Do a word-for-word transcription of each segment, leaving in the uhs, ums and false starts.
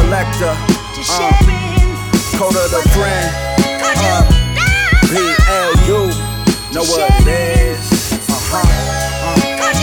collector. Uh, Coda the friend. Uh, B L U. Know what it is. Uh huh. Uh.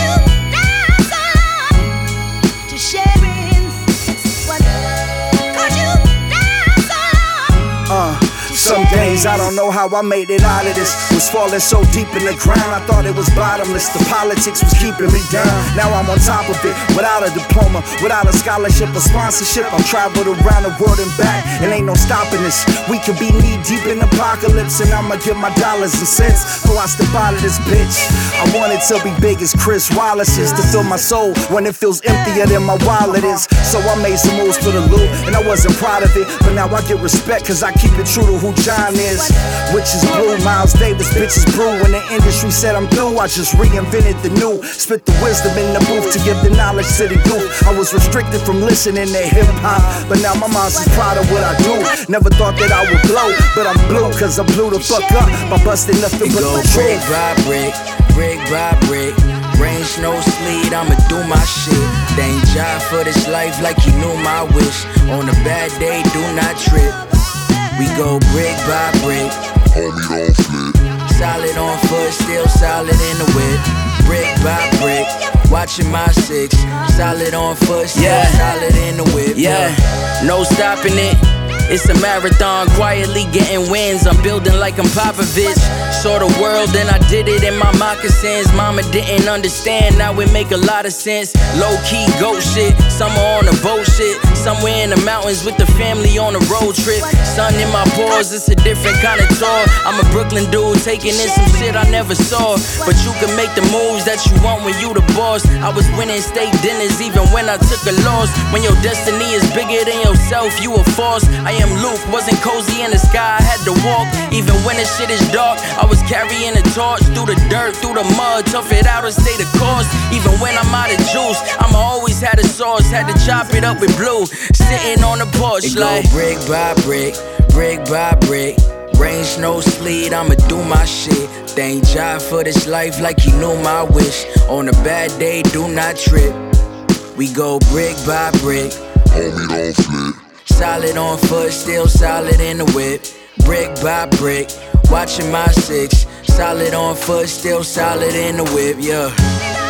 Uh, some days I don't know how I made it out of this. Was falling so deep in the ground, I thought it was bottomless. The politics was keeping me down. Now I'm on top of it, without a diploma, without a scholarship or sponsorship. I've traveled around the world and back, and ain't no stopping this. We could be knee deep in apocalypse, and I'ma get my dollars and cents before I step out of this bitch. I want it to be big as Chris Wallace's, to fill my soul when it feels emptier than my wallet is. So I made some moves for the loot, and I wasn't proud of it, but now I get respect cause I keep it true to who John is. Which is blue, Miles Davis, bitches brew. When the industry said I'm through, I just reinvented the new. Spit the wisdom in the booth to give the knowledge to the youth. I was restricted from listening to hip hop, but now my mom's is proud of what I do. Never thought that I would blow, but I'm blue cause I blew the fuck up by busting nothing but the truth. Brick by brick, brick by brick. Rain, snow, sleet, I'ma do my shit. Thank God for this life like he knew my wish. On a bad day, do not trip. We go brick by brick. Homie, don't flip. Solid on foot, still solid in the whip. Brick by brick, watching my six. Solid on foot, still yeah. solid in the whip. Yeah, no stopping it. It's a marathon, quietly getting wins. I'm building like I'm Popovich. Saw the world and I did it in my moccasins. Mama didn't understand, now it make a lot of sense. Low-key goat shit, summer on a boat shit. Somewhere in the mountains with the family on a road trip. Sun in my pores, it's a different kind of tour. I'm a Brooklyn dude taking in some shit I never saw. But you can make the moves that you want when you the boss. I was winning steak dinners even when I took a loss. When your destiny is bigger than yourself, you a force. I am Luke, wasn't cozy in the sky, I had to walk. Even when the shit is dark, I was carrying a torch. Through the dirt, through the mud, tough it out and stay the course. Even when I'm out of juice, I'ma always had a sauce. Had to chop it up with blue, sitting on the porch it like go brick by brick, brick by brick. Rain, snow, sleet, I'ma do my shit. Thank God for this life like he knew my wish. On a bad day, do not trip. We go brick by brick. Homie, don't flip. Solid on foot, still solid in the whip. Brick by brick, watching my six. Solid on foot, still solid in the whip, yeah.